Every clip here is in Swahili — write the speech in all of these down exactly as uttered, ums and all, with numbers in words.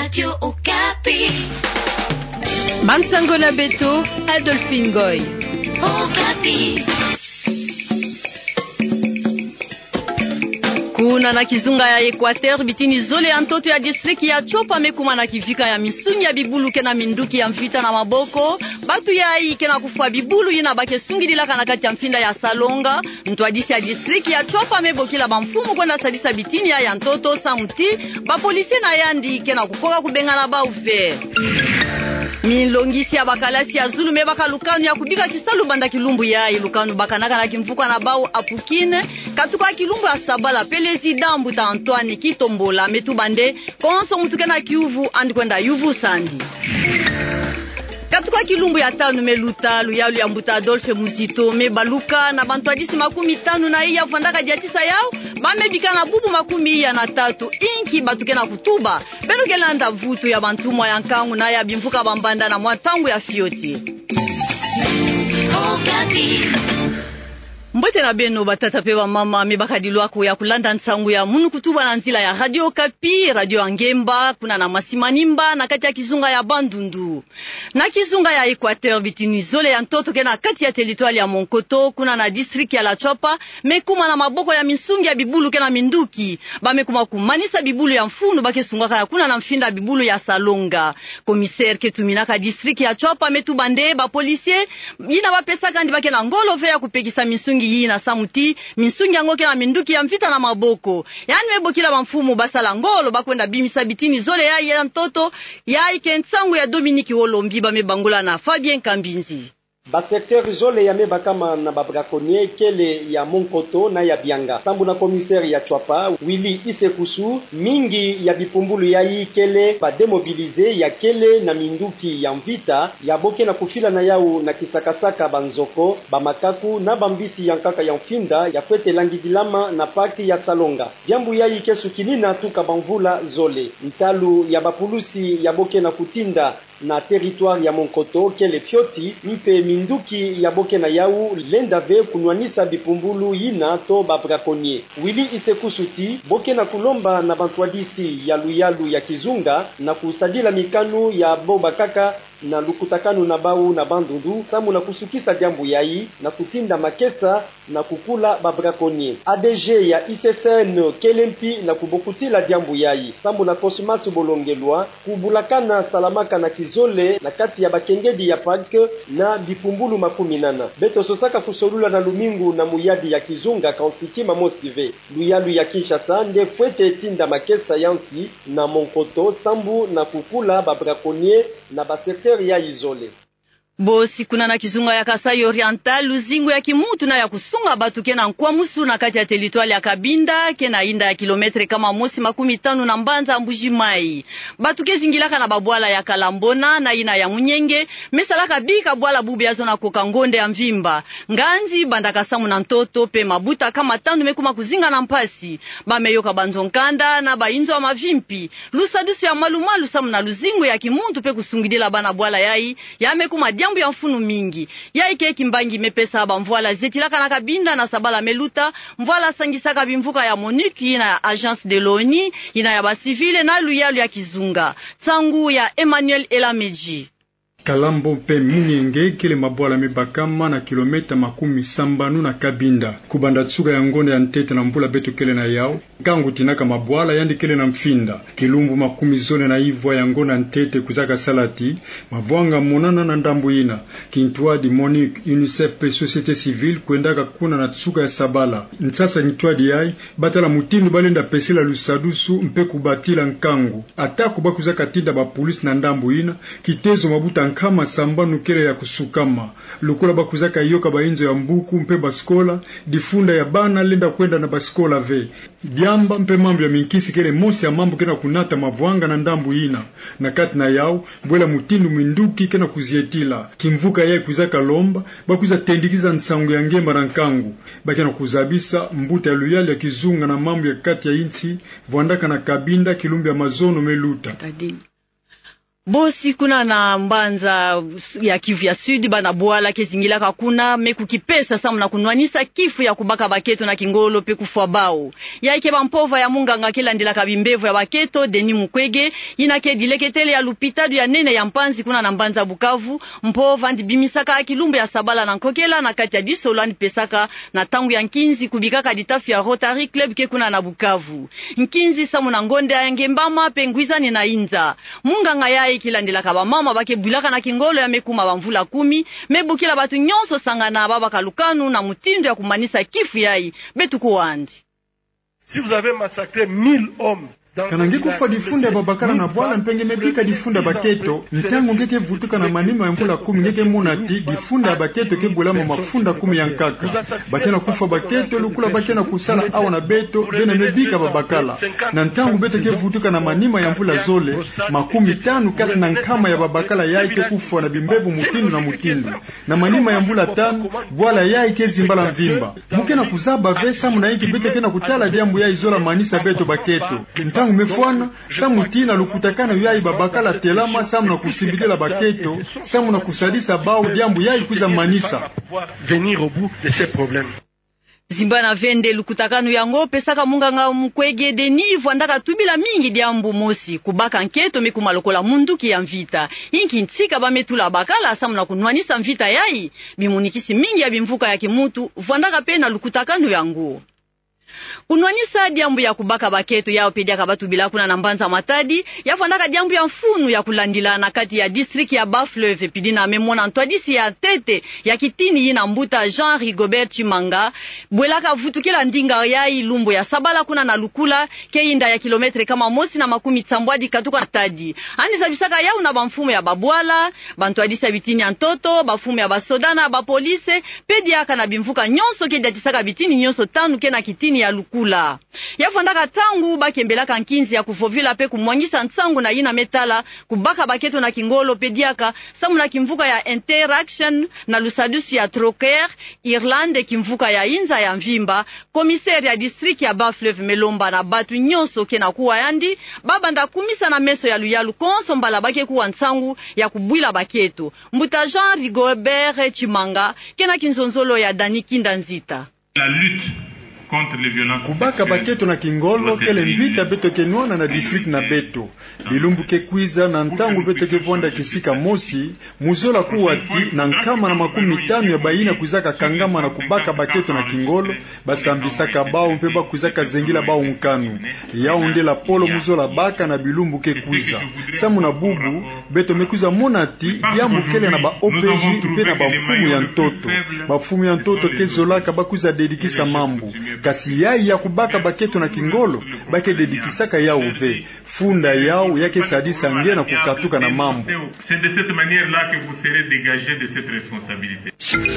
Radio Okapi. Mansango na Beto, Adolphine Goy. Okapi. Kuna na kizunga ya Equateur bitini zole ya ntoto ya distriki ya Chopa mekuma na kivika ya misungi ya bibulu kena minduki ya mvita na maboko batu ya hii kena kufa bibulu yina bake sungi dilaka na kati ya mfinda ya Salonga mtuadisi ya distriki ya Chopa mebokila bamfumu kwenda sadisa bitini ya ya ntoto samuti ba polisi na yandi kena kukoka kubenga na ba ufe milongisi ya bakalasi ya Zulu mebaka lukanu ya kubika kisalu banda kilumbu ya ilukanu bakanaka na kimfuka na bau apukine katuka kilumbu ya sabala pelezi dambu ta Antoine Kitombola metubande konso mutuke na kiuvu andi kwenda yuvu sandi katuka kilumbu ya tanu meluta luyalu ya mbuta Adolphe Muzito mebaluka na bantu adisi makumi tanu na iya vandaka diatisa yao bamebika na bubu makumi iya na tatu inki batuke na kutuba benu kelanda vutu ya bantu mwa ya nkangu na ya bimfuka bambanda na mwatangu ya fioti Okapi. Mbote na beno batata pewa mama mebakadilwako ya kulanda nsangu ya munu kutuba na nzila ya Radio Okapi, Radio Angemba, kuna na Masimanimba na kati ya kizunga ya Bandundu. Na kizunga ya Equateur bitini zole ya ntoto kena kati ya teritwali ya Monkoto, kuna na district ya La Chopa, mekuma na maboko ya misungi ya bibulu kena minduki, ba mekuma kumanisa bibulu ya mfunu bake sungaka ya kuna na mfinda bibulu ya Salonga. Komiser ketuminaka district ya Chopa metubande ba polisie, yina ba pesa kandi bake na ngolo vea kupekisa misungi yi na samuti misungi yango kena minduki ya mfita na maboko yani mebokila bamfumu basala ngolo bakwenda bimisa bitini zole ya ya ntoto ya ikentsangu ya Dominique Wolombi ba mebangula na Fabien Kambinzi ba secteur zole ya mebakama na babrakonye kele ya Monkoto na ya Bianga sambu na komiseri ya Chwapa Willy Isekusu mingi ya bipumbulu ya hii kele ba demobilize ya kele na minduki ya mvita ya boke na kufila na yau na kisakasaka banzoko ba makaku na bambisi ya nkaka ya mfinda ya kwete langidilama na paki ya Salonga jambu ya hii kesu kinina tuka banvula zole mtalu ya bapulusi ya boke na kutinda na territoire ya Monkoto kele fioti mpe minduki ya boke na yau lendave kunwanisa bipumbulu yina to babrakonye Willy Isekusuti boke na kulomba na bantwadisi ya luyalu ya kizunga na kusadila mikanu ya boba kaka na lukutakanu na bau na Bandundu samu na kusukisa jambu yai na kutinda makesa na kukula babrakonye A D G ya I C S N kelempi na kubokutila jambu yai samu na Kosmasu Bolongelwa kubulakana salamaka na kizole na kati ya bakengedi ya park na bipumbulu makumi nana beto sosaka kusolula na lumingu na muyadi ya kizunga kausikima mosive luyalu ya Kinshasa nde fwete tinda makesa yansi na Monkoto sambu na kukula babrakonye na basekter ya izole bosi kuna na kizunga ya Kasai Oriental luzingo ya kimutu na ya kusunga batu kena nkwa musu na kati ya teritwali ya Kabinda kena inda ya kilometre kama mosi makumi tanu na Mbanza Mbujimai batu kezingilaka na babwala ya Kalambona na ina ya Munyenge mesalaka bika bwala bubi yazo na koka ngonde ya mvimba nganzi bandaka samu na ntoto pe mabuta kama tanu mekuma kuzinga na mpasi bameyoka banzonkanda na bainzo wa mavimpi lusadusu ya malumalu samu na luzingo ya kimuntu pe kusungidila bana bwala yai yamekuma ya mfunu mingi ya ike kimbangi mepesa ba mvoala zetilaka na Kabinda na Sabala meluta mvoala sangisaka bimvuka ya Monique ina ya Agence de l'ONU ina ya ba civile na luyalu ya kizunga tsangu ya Emmanuel Elameji Kalambo pe Munyenge kele mabwala mebakama na kilometa makumi sambanu na Kabinda kubanda tsuga ya ngonde ya ntete na mbula beto kele na yao kangu tinaka mabwala yandi kele na mfinda kilumbu makumi zone na ivwa ya ngona ntete kuzaka salati mavwanga monana na ndambu ina Kintwadi Monique UNICEF pe société civile kuendaka kuna na tsuga ya Sabala nsasa Kintwadi yai batala mutindu balenda pesela lusadusu mpe kubatila nkangu ataku bakuzaka tinda ba police na ndambu ina kitezo mabuta kama sambanu kele ya kusukama lukula bakuzaka yoka bainzo ya mbuku mpe baskola difunda ya bana lenda kwenda na baskola ve diamba mpe mambo ya minkisi kele mosi ya mambo kena kunata mavwanga na ndambu ina na kati na yao bwela mutindu minduki kena kuzietila kimvuka yae kuzaka lomba bakuza tendikiza nsangu ya ngemba na nkangu bakena kuzabisa mbuta ya luyali ya kizunga na mambo ya kati ya inchi vwandaka na Kabinda kilumbi ya mazono meluta Bosi kuna na mbanza ya Kivu ya Sud bana bwala kezingila kakuna meku kipesa samu na kunwanisa kifu ya kubaka baketo na kingolo pe kufwa bao. Ya ike bampova ya munganga kila ndila kabimbevu ya baketo Denis Mukwege inake dileketele ya lupitadu ya nene ya mpanzi kuna na mbanza Bukavu mpova ndi bimisaka ya kilumbu ya sabala na nkokela na kati ya disolani pesaka na tangu ya nkinzi kubikaka ditafi ya Rotary Club ke kuna na Bukavu. Nkinzi samu na ngonde ya ngembama penguizani na inza. Munganga ya kilandela kaba mama bake bulaka na kingolo ya mekuma bamvula kumi mebukila batu nyonso sangana baba kalukanu na mutindo ya kumanisa kifu yai betu kuwandi. Si vous avez massacré mille hommes kanange kufa difunda babakala na bwala mpenge mebika difunda baketo ntango ngeke vutuka na manima ya mvula kumi ngeke munati difunda baketo ke bulama mafunda kumi ya nkaka bakena kufa baketo lukula bakena kusala awa na beto bena mebika babakala na ntango beto ke vutuka na manima ya mvula zole makumi tanu kati na nkama ya babakala yai ke kufa na bimbevu mutindu na mutindu na manima ya mvula tanu bwala yai ke zimbala mvimba mukena kuzaba vesa muna iki beto kena kutala diambu ya izola manisa beto baketo ntango mefwana samu tina lukutakana yai babakala telama samu na kusimbidela baketo samu na kusadisa bao diambu yai kuza manisa venir au bout de ces problèmes. Zimbana vende lukutakanu yango pesaka munganga Mukwege Denis vwandaka tubila mingi diambu mosi kubaka nketo mekuma lokola munduki ya mvita inki ntika bametula bakala samu na kunwanisa mvita yai bimunikisi mingi ya bimvuka ya kimutu vwandaka pena lukutakanu yango. Kunwanisa diambu ya kubaka baketo yao pedia kabatu bila kuna nambanza matadi ya fandaka diambu ya mfunu ya kulandila na kati ya district ya Bafleuve pidina memona ntwadisi ya tete ya kitini yina mbuta Jean Rigobert Chimanga bwelaka vutu kila ndinga ya ilumbu ya sabala kuna na lukula keinda ya kilometre kama mosi na makumi tsambwadi katuka tadi andi sabisaka yao na bamfumu ya babwala bantwadisi ya bitini ya ntoto bafumu ya basodana bapolise pedia kana bimvuka nyonso kedia tisaka bitini nyonso tanu kena kitini ya lukula yafandaka tangu bakembelaka nkinzi ya kufovila pe kumwangisa nsangu na yina metala kubaka baketo na kingolo pediaka samu na kimvuka ya Interaction na lusadusi ya Troker Irlande kimvuka ya inza ya mvimba komiseri ya district ya Bafleuve melomba na batu nyonso kena kuwa yandi babanda kumisa na meso ya luyalu konso mbala bake kuwa nsangu ya kubwila baketo mbuta Jean Rigobert Chimanga kena kinzonzolo ya Dani Kindanzita. La lutte kubaka baketo na kingolo kele mvita beto kenwana na district na beto bilumbu ke kwiza na ntangu beto ke vonda kisika mosi muzola kuwati na nkama na makumi tanu ya baina kuzaka kangama na kubaka baketo na kingolo basambisaka bao mpeba kuzaka zengila bao nkanu yaonde la polo muzola baka na bilumbu ke kwiza samu na bubu beto mekuza monati diambu kele na ba O P J mpe na bafumu ya ntoto bafumu ya ntoto ke zolaka bakuza dedikisa mambu kasi yai ya kubaka baketo na kingolo bake dedikisaka yao ve funda yao yake sadisa nge na kukatuka na mambo. C'est de cette manière-là que vous serez dégagé de cette responsabilité.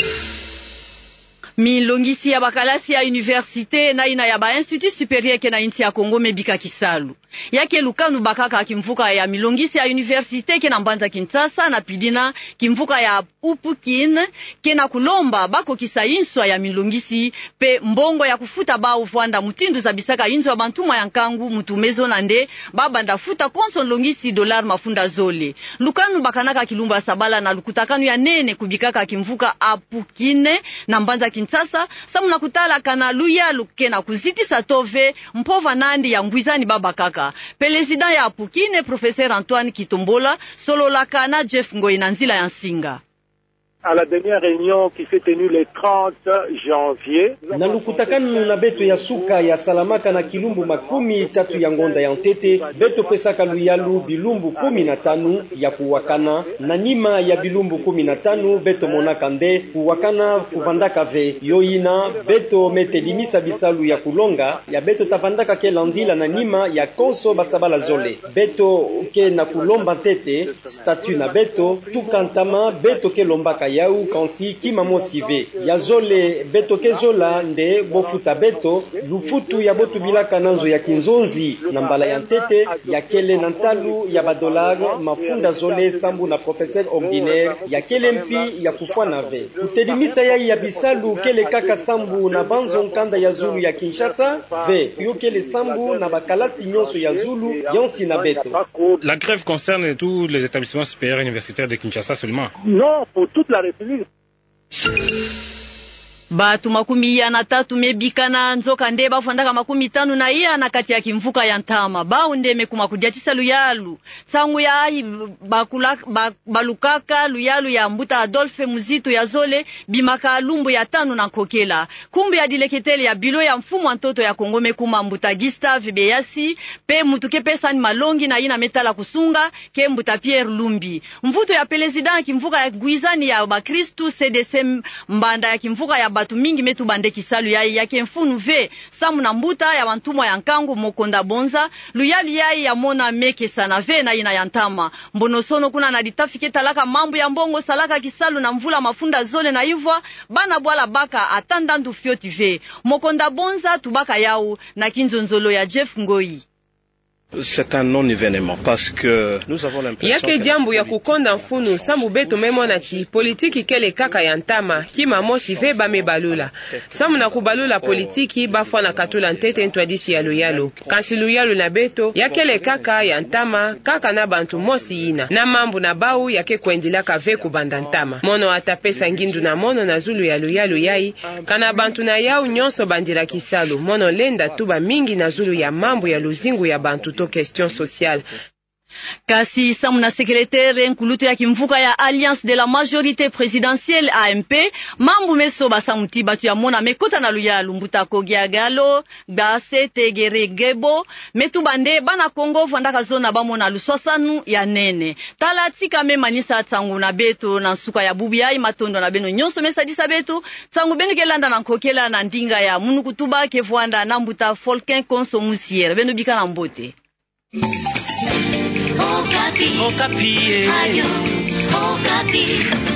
Milongisi ya bakalasi ya universite na ina ya ba institut supérieur ke na inti ya Kongo mebika kisalu yake lukanu bakaka kimvuka ya milongisi ya universite ke na mbanza Kinshasa na pidina kimvuka ya Upukin ke na kulomba bako kisa inswa ya milongisi pe mbongo ya kufuta ba uvwanda mutindu za bisaka inswa ya bantuma ya nkangu mutumezo nande baba ndafuta konso longisi dolar mafunda zole lukanu bakanaka kilumba sabala na lukutakanu ya nene kubikaka kimvuka Apukine na mbanza Kinshasa samu na kutala kana luya lukena kuziti satove mpova nandi ya ngwizani baba kaka Pelezida ya Apukine Professeur Antoine Kitombola solo la kana Jeff Ngoi na nzila ya Nsinga. À la dernière réunion qui s'est tenue le trente janvier. Na lukutakanu na beto ya suka ya salamaka na kilumbu makumi tatu ya ngonda ya ntete beto pesaka luyalu bilumbu kumi na tanu ya kuwakana na nima ya bilumbu kumi na tanu beto monaka nde kuwakana kuvandaka ve yoina beto metelimisa bisalu ya kulonga ya beto tavandaka ke landila na nima ya konso basabala zole beto ke na kulomba tete statu na beto tukantama beto ke lombaka yau kansi kima mosive ya zole beto kezola nde bofuta beto lufutu ya botu bilaka nanzo ya kinzonzi na mbala ya ntete ya kele na ntalu ya badolar mafunda zole sambu na professeur ordinaire ya kele mpi ya kufwana ve kutedimisa yai ya bisalu kele kaka sambu na banzo nkanda ya Zulu ya Kinshasa ve yo kele sambu na bakalasi nyonso ya Zulu yonsi na beto. La grève concerne tous les établissements supérieurs universitaires de Kinshasa seulement? Non, pour toute la République. Batu makumi ya na tatu mebikana nzoka nde bafandaka makumi tanu na iya na kati ya kimvuka ya Ntama bao ndeme kuma kudiatisa luyalu sangu ya ai bakulaka ba, balukaka luyalu ya mbuta Adolphe Muzito ya zole bimaka lumbu ya tanu na kokela kumbu ya dileketele ya bilo ya mfumu wa ntoto ya Kongome kuma mbuta Gustave Beyasi pe mutuke pesa ni malongi na ina metala kusunga ke mbuta Pierre Lumbi mvuto ya president kimvuka ya Guizani ya bakristu C D C mbanda ya kimvuka ya batu mingi metu bande kisalu yai yake mfunu ve samu na mbuta ya wantumwa ya nkangu Mokonda Bonza luyalu yai ya mona meke sana ve na ina ya Ntama mbonosono kuna na ditafike talaka mambu ya mbongo salaka kisalu na mvula mafunda zole na hivwa bana bwala baka atanda ndu fioti ve Mokonda Bonza tubaka yau na kinzonzolo ya Jeff Ngoi. C'est un non-événement parce que nous avons l'impression yake jambo ya kukonda mfunu sambu beto memona ki politiki kele kaka ya Ntama kima mosi ve ba mebalula samu na kubalula politiki bafwa na katula ntete ntwadisi ya luyalo kansi luyalo na beto yakele kaka ya Ntama kaka na bantu mosi ina na mambu na bau yake kwendilaka ve kubanda Ntama mono atapesa ngindu na mono na zulu ya luyalo yai kana bantu na yau nyonso bandila kisalu mono lenda tuba mingi na zulu ya mambu ya luzingu ya bantu question sociale. Kasi samu na sekretare nkulutu ya kimvuka ya Alliance de la Majorité Présidentielle A M P mambu meso basamu tibatu ya mona mekota na luyalu mbuta kogia galo gase tegere gebo metu bande bana Kongo fandaka zona bamona lusosanu ya nene talatika me manisa tsangu na beto na suka ya bubi ai matondo na beno nyonso mesadisa beto tsangu beno kelanda na kokela na ndinga ya munukutuba kevwanda na mbuta Folquin Konso Musiere beno bika na mbote. Okapi. Okapi. Radio Okapi.